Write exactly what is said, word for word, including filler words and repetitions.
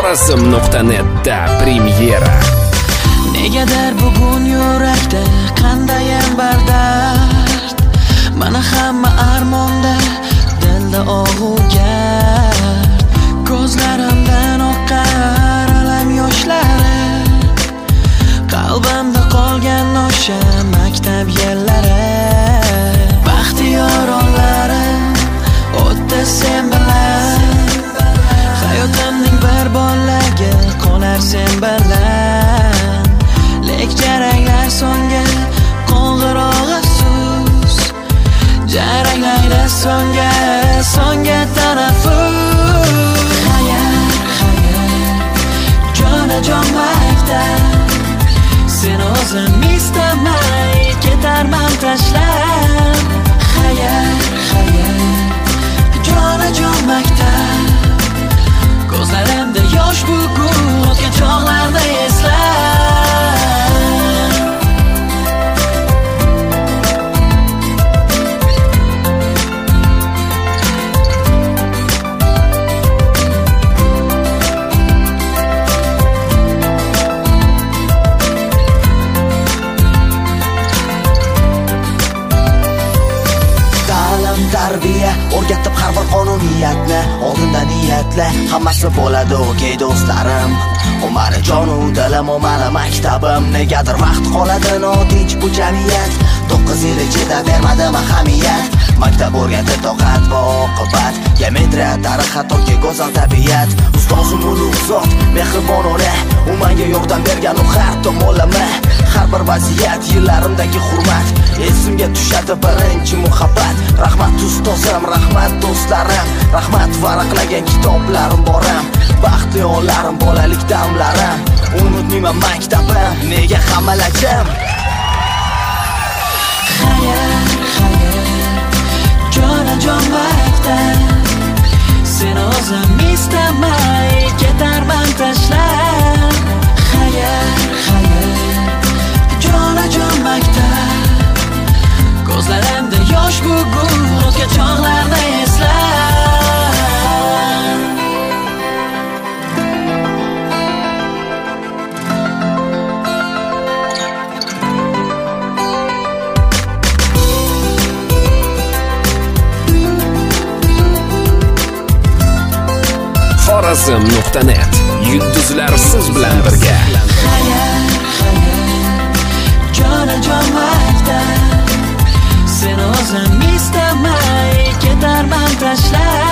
xorazm nuqta netda premyera. Negadir bugun yurakda qandayam bardard, mana hamma armonda, dilda og'ugar, ko'zlarimdan oqqan alam yoshlari, qalbimda qolgan o'sha maktab yillari, baxtiyor onlarim o'tdi sen bilan, hayotimning bir bollagi qolar sen bilan. Lek jaranglar songa qo'ng'irog'i sus, jaranglaydi songa, songa tanaffus. Xayr, xayr, jonajon maktab, sen o'zim istamay ketarman tashlab. Xayr, xayr, jonajon maktab, ko'zlarimda yosh bugun o'tgan chog'larda eslab. Tarbiya o'rgatib har bir qonuniyatni, oldinda niyatla, hammasi bo'ladi okey do'stlarim. U mani jonu dilim, u mani maktabim. Negadir vaqt qoladi notinch bu jamiyat, to'qqiz yil ichida bermadim ahamiyat. Maktab o'rgatdi toqat va oqibat, geometriya, tarix, hattoki go'zal tabiat. Ustozim ulug' zot, mehribon ona, u menga yordam bergan u har tomonlama. Har bir vaziyat, yillarimdagi hurmat, esimga tushadi birinchi muhabbat. Rahmat ustozim, rahmat do'stlarim, rahmat varaqlagan kitoblarim borim, baxtli onlarim, bolalik damlarim. Unutmayman maktabim, nega hamalachim. Xayr, xayr, jonajon maktab, sen o'zim istamay ketarman tashlab. Xayr, xayr, jonajon maktab, ko'zlarimda yosh bugun o'tgan chog'larda eslab. xorazm nuqta net, yulduzlar siz bilan birga. Xayr, xayr, jonajon maktab, sen o'zim istamay ketarman tashlab.